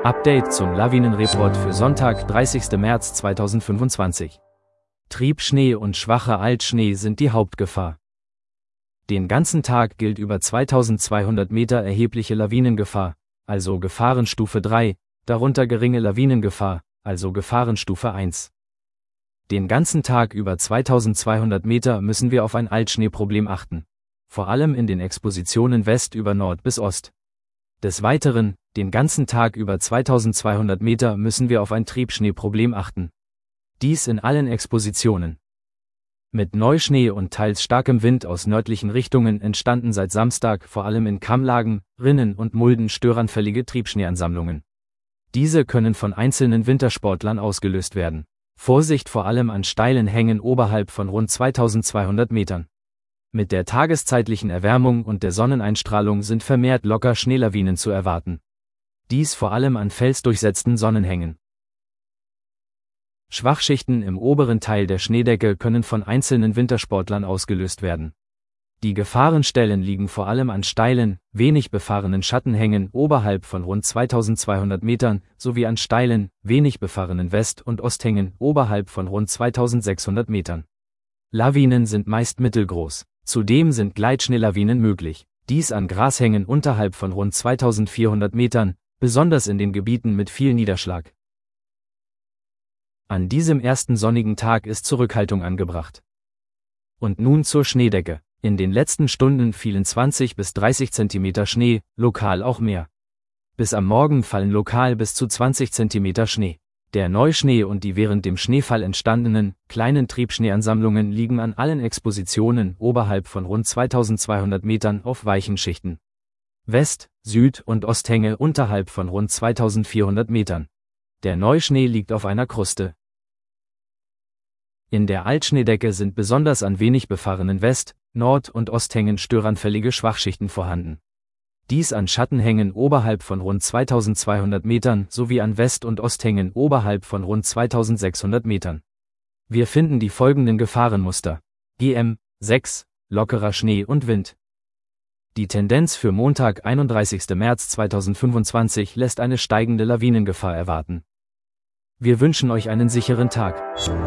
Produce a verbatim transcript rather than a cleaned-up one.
Update zum Lawinenreport für Sonntag, dreißigsten März zweitausendfünfundzwanzig. Triebschnee und schwacher Altschnee sind die Hauptgefahr. Den ganzen Tag gilt über zweitausendzweihundert Meter erhebliche Lawinengefahr, also Gefahrenstufe drei, darunter geringe Lawinengefahr, also Gefahrenstufe eins. Den ganzen Tag über zweitausendzweihundert Meter müssen wir auf ein Altschneeproblem achten, vor allem in den Expositionen West über Nord bis Ost. Des Weiteren, den ganzen Tag über zweitausendzweihundert Meter müssen wir auf ein Triebschneeproblem achten. Dies in allen Expositionen. Mit Neuschnee und teils starkem Wind aus nördlichen Richtungen entstanden seit Samstag vor allem in Kammlagen, Rinnen und Mulden störanfällige Triebschneeansammlungen. Diese können von einzelnen Wintersportlern ausgelöst werden. Vorsicht vor allem an steilen Hängen oberhalb von rund zweitausendzweihundert Metern. Mit der tageszeitlichen Erwärmung und der Sonneneinstrahlung sind vermehrt locker Schneelawinen zu erwarten. Dies vor allem an felsdurchsetzten Sonnenhängen. Schwachschichten im oberen Teil der Schneedecke können von einzelnen Wintersportlern ausgelöst werden. Die Gefahrenstellen liegen vor allem an steilen, wenig befahrenen Schattenhängen oberhalb von rund zweitausendzweihundert Metern sowie an steilen, wenig befahrenen West- und Osthängen oberhalb von rund zweitausendsechshundert Metern. Lawinen sind meist mittelgroß. Zudem sind Gleitschneelawinen möglich. Dies an Grashängen unterhalb von rund zweitausendvierhundert Metern, besonders in den Gebieten mit viel Niederschlag. An diesem ersten sonnigen Tag ist Zurückhaltung angebracht. Und nun zur Schneedecke. In den letzten Stunden fielen zwanzig bis dreißig Zentimeter Schnee, lokal auch mehr. Bis am Morgen fallen lokal bis zu zwanzig Zentimeter Schnee. Der Neuschnee und die während dem Schneefall entstandenen, kleinen Triebschneeansammlungen liegen an allen Expositionen oberhalb von rund zweitausendzweihundert Metern auf weichen Schichten. West-, Süd- und Osthänge unterhalb von rund zweitausendvierhundert Metern. Der Neuschnee liegt auf einer Kruste. In der Altschneedecke sind besonders an wenig befahrenen West-, Nord- und Osthängen störanfällige Schwachschichten vorhanden. Dies an Schattenhängen oberhalb von rund zweitausendzweihundert Metern sowie an West- und Osthängen oberhalb von rund zweitausendsechshundert Metern. Wir finden die folgenden Gefahrenmuster. G M sechs, lockerer Schnee und Wind. Die Tendenz für Montag, einunddreißigsten März zweitausendfünfundzwanzig lässt eine steigende Lawinengefahr erwarten. Wir wünschen euch einen sicheren Tag.